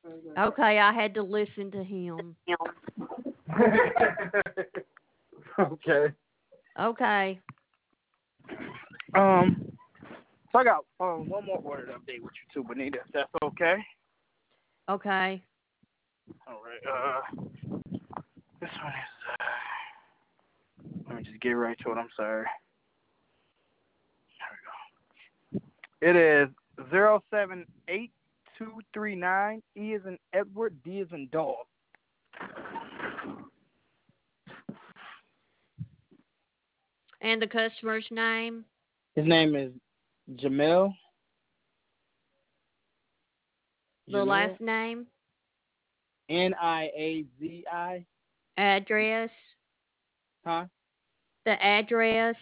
Okay, I had to listen to him. Okay. Okay. So I got one more order to update with you too, Bonita. If that's okay. Okay. All right. This one is. Let me just get right to it. I'm sorry. There we go. It is 078239. E is in Edward. D is in dog. And the customer's name? His name is Jamil. The Jamil. last name? Niazi. Address? Huh? The address?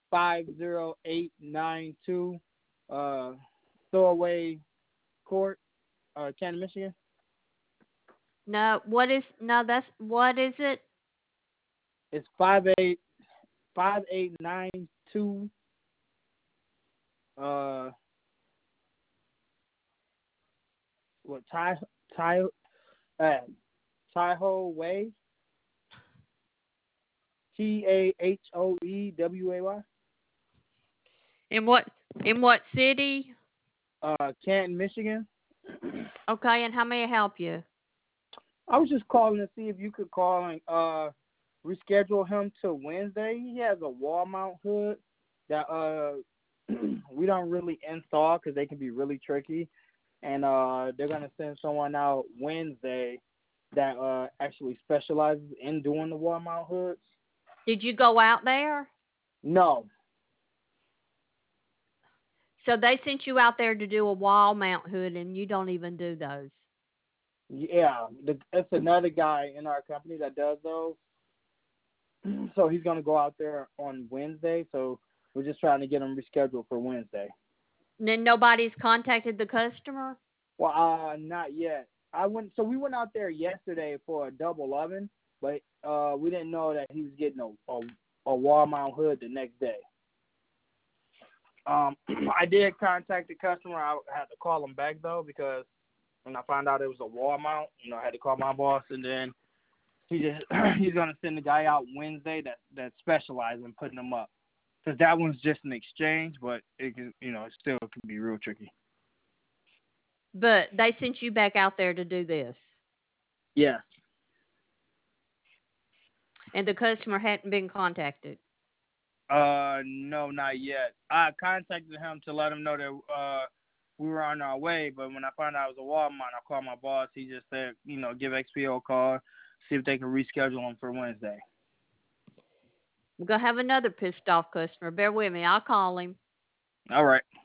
50892. Thorway Court, Canton, Michigan. No, what is it? It's 5892. What Tai uh Taiho Way. Tahoeway. In what in what city? Canton, Michigan. Okay, and how may I help you? I was just calling to see if you could call and reschedule him to Wednesday. He has a wall mount hood that we don't really install because they can be really tricky, and they're gonna send someone out Wednesday that actually specializes in doing the wall mount hoods. Did you go out there? No, So they sent you out there to do a wall mount hood and you don't even do those. yeah, it's another guy in our company that does those. So he's gonna go out there on Wednesday. So we're just trying to get him rescheduled for Wednesday. And then nobody's contacted the customer? Well, not yet. We went out there yesterday for a double oven, but we didn't know that he was getting a wall mount hood the next day. I did contact the customer. I had to call him back though because when I found out it was a wall mount, I had to call my boss, and then he's gonna send the guy out Wednesday that specializes in putting them up. Because that one's just an exchange, but it can, it still can be real tricky. But they sent you back out there to do this. Yeah. And the customer hadn't been contacted. No, not yet. I contacted him to let him know that we were on our way, but when I found out it was a Walmart, I called my boss. He just said, give XPO a call, see if they can reschedule him for Wednesday. We're going to have another pissed off customer. Bear with me. I'll call him. All right.